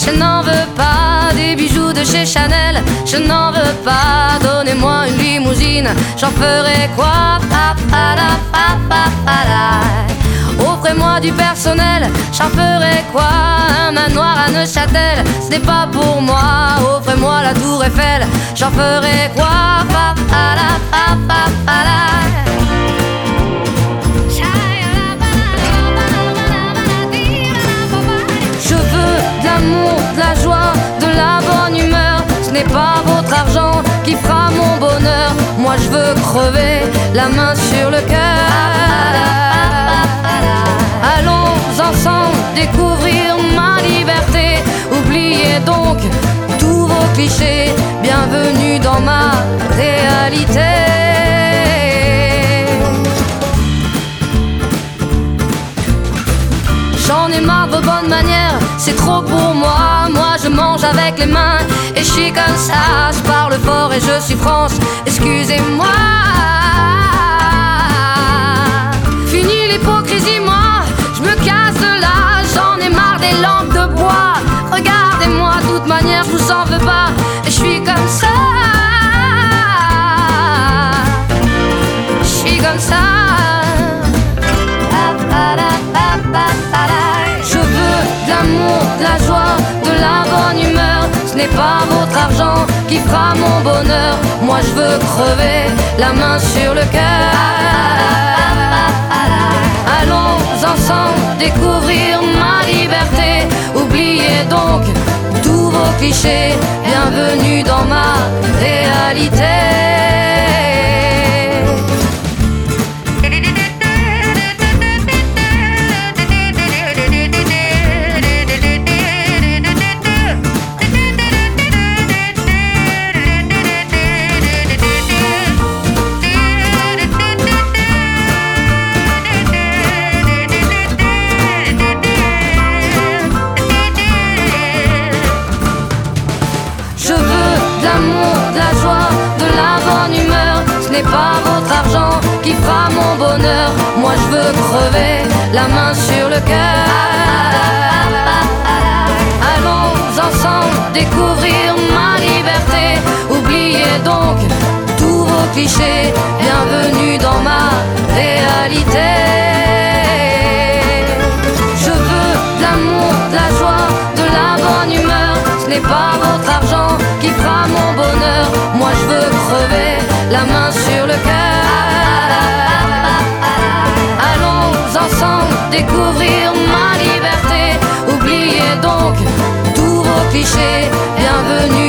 je n'en veux pas des bijoux de chez Chanel, je n'en veux pas. Donnez-moi une limousine, j'en ferai quoi? Offrez-moi du personnel, j'en ferai quoi? Un manoir à Neuchâtel, ce n'est pas pour moi. Offrez-moi la tour Eiffel, j'en ferai quoi? Je veux de l'amour, de la joie, de la bonne humeur. Ce n'est pas votre argent qui fera mon bonheur. Moi je veux crever, la main sur le cœur. Allons ensemble découvrir ma liberté. Oubliez donc tous vos clichés. Bienvenue dans ma réalité. J'en ai marre de vos bonnes manières, c'est trop pour moi. Moi je mange avec les mains et je suis comme ça. Je parle fort et je suis France, excusez-moi. Fini l'hypocrisie, moi je me casse de là. J'en ai marre des lampes de bois. Regardez-moi, de toute manière je vous en veux pas. Et je suis comme ça. Je suis comme ça. Je veux de l'amour, de la joie, de la bonne humeur. Ce n'est pas votre argent qui fera mon bonheur. Moi je veux crever, la main sur le cœur. Allons ensemble découvrir ma liberté. Oubliez donc tous vos clichés. Bienvenue dans ma réalité. Ce n'est pas votre argent qui fera mon bonheur. Moi je veux crever, la main sur le cœur. Allons ensemble découvrir ma liberté. Oubliez donc tous vos clichés. Bienvenue dans ma réalité. Je veux de l'amour, de la joie, de la bonne humeur. Ce n'est pas votre argent qui fera mon bonheur. Moi je veux crever, la main sur le cœur. Allons ensemble découvrir ma liberté. Oubliez donc tous vos clichés. Bienvenue